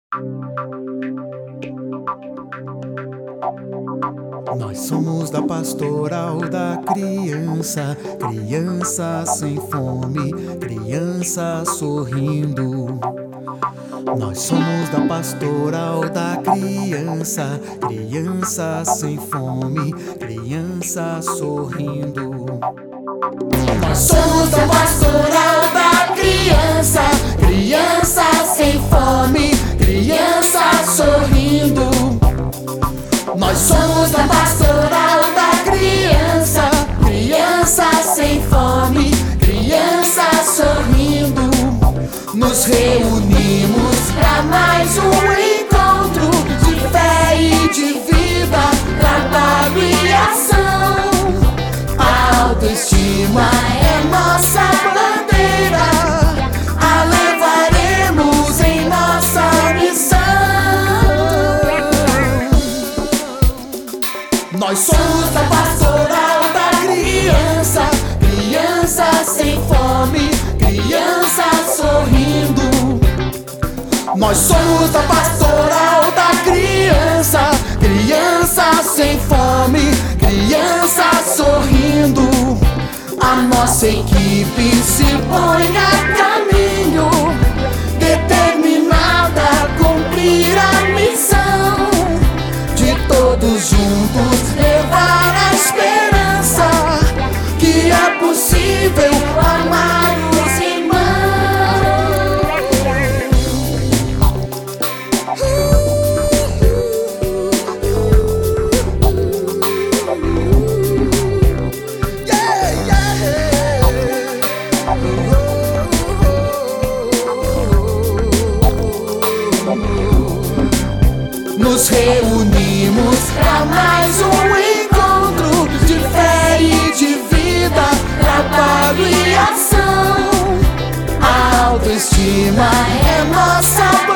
Nós somos da pastoral da criança, criança sem fome, criança sorrindo. Nós somos da pastoral da criança, criança sem fome, criança sorrindo. Nós somos da pastoral da criança, criança sem fome, criança sorrindo. Nós somos da pastoral da criança, criança sem fome, criança sorrindo. Nos reunimos para mais um encontro de fé e de vida, trabalho e ação. A autoestima é nossa bandeira, a levaremos em nossa missão. Nós somos da pastoral da criança, criança sem fome, criança sorrindo. Nós somos da pastoral da criança, criança sem fome, criança sorrindo. A nossa equipe se põe a caminho, determinada a cumprir a missão de todos juntos levar a esperança que é possível amar os irmãos. Nos reunimos para mais um encontro de fé e de vida, trabalho e ação. A autoestima é nossa